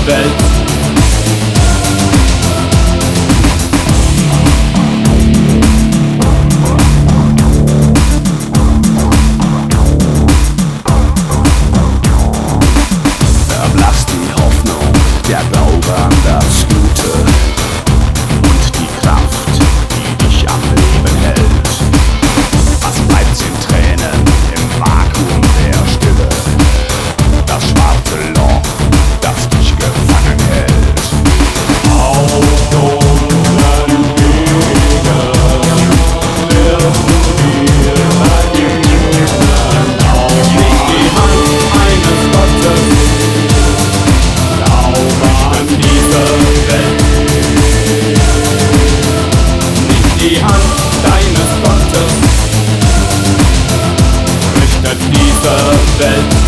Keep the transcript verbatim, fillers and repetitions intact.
Welt. Verblasst die Hoffnung, der Glaube an das Gute und die Kraft, die dich am Leben hält. Was bleibt in Tränen im Vakuum der Stille? Das schwarze Loch, das dich gefangen hält. Auf unseren Wegen wirst du dir vergeben. Nicht die Hand eines Gottes, Glaube an diese Welt. Nicht die Hand deines Gottes richtet diese Welt.